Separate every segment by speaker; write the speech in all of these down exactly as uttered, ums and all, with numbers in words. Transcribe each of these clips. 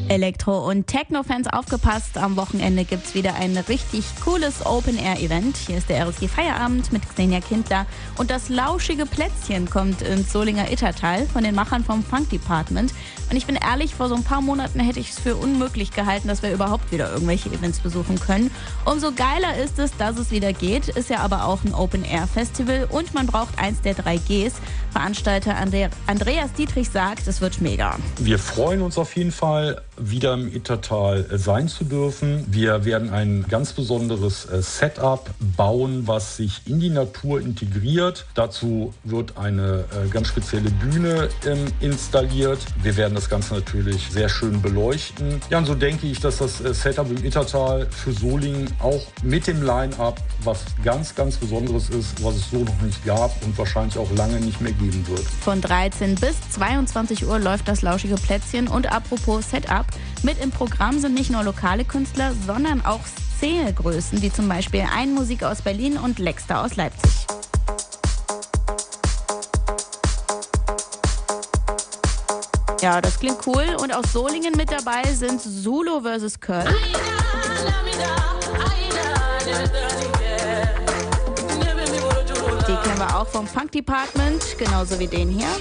Speaker 1: Elektro- und Techno-Fans aufgepasst, am Wochenende gibt's wieder ein richtig cooles Open-Air-Event. Hier ist der R S G Feierabend mit Xenia Kindler und das lauschige Plätzchen kommt ins Solinger Ittertal von den Machern vom Funk Department. Und ich bin ehrlich, vor so ein paar Monaten hätte ich es für unmöglich gehalten, dass wir überhaupt wieder irgendwelche Events besuchen können. Umso geiler ist es, dass es wieder geht, ist ja aber auch ein Open-Air-Festival und man braucht eins der drei Gs. Veranstalter Andre- Andreas Dietrich sagt, es wird mega.
Speaker 2: Wir freuen uns auf jeden Fall, wieder im Ittertal sein zu dürfen. Wir werden ein ganz besonderes Setup bauen, was sich in die Natur integriert. Dazu wird eine ganz spezielle Bühne installiert. Wir werden das Ganze natürlich sehr schön beleuchten. Ja, und so denke ich, dass das Setup im Ittertal für Solingen auch mit dem Line-Up was ganz, ganz Besonderes ist, was es so noch nicht gab und wahrscheinlich auch lange nicht mehr geben wird.
Speaker 1: Von dreizehn bis zweiundzwanzig Uhr läuft das lauschige Plätzchen und apropos Setup, mit im Programm sind nicht nur lokale Künstler, sondern auch Szenegrößen, wie zum Beispiel Ein Musik aus Berlin und Lexter aus Leipzig. Ja, das klingt cool. Und aus Solingen mit dabei sind Zulu versus Curl. Die kennen wir auch vom Funk Department, genauso wie den hier.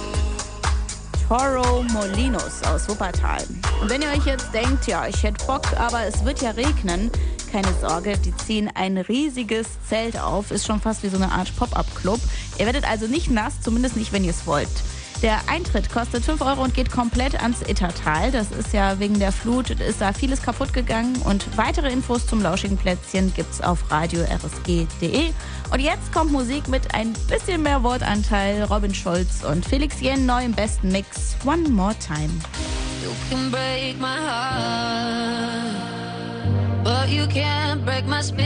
Speaker 1: Toro Molinos aus Wuppertal. Und wenn ihr euch jetzt denkt, ja, ich hätte Bock, aber es wird ja regnen, keine Sorge, die ziehen ein riesiges Zelt auf, ist schon fast wie so eine Art Pop-Up-Club. Ihr werdet also nicht nass, zumindest nicht, wenn ihr es wollt. Der Eintritt kostet fünf Euro und geht komplett ans Ittertal. Das ist ja wegen der Flut, ist da vieles kaputt gegangen. Und weitere Infos zum lauschigen Plätzchen gibt's auf radio r s g punkt d e. Und jetzt kommt Musik mit ein bisschen mehr Wortanteil. Robin Schulz und Felix Jähn neu im besten Mix. One More Time.
Speaker 3: You can break my heart, but you can't break my spirit.